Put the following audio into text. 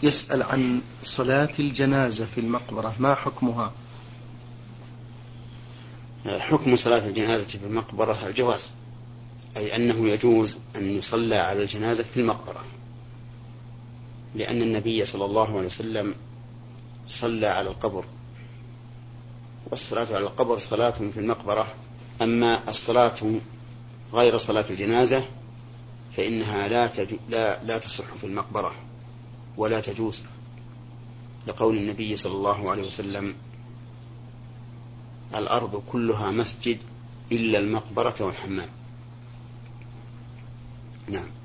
يسأل عن صلاة الجنازة في المقبرة، ما حكمها؟ حكم صلاة الجنازة في المقبرة الجواز، أي أنه يجوز أن يصلى على الجنازة في المقبرة، لأن النبي صلى الله عليه وسلم صلى على القبر، والصلاة على القبر صلاة في المقبرة. أما الصلاة غير صلاة الجنازة فإنها لا تصح في المقبرة ولا تجوز، لقول النبي صلى الله عليه وسلم: الأرض كلها مسجد إلا المقبرة والحمام. نعم.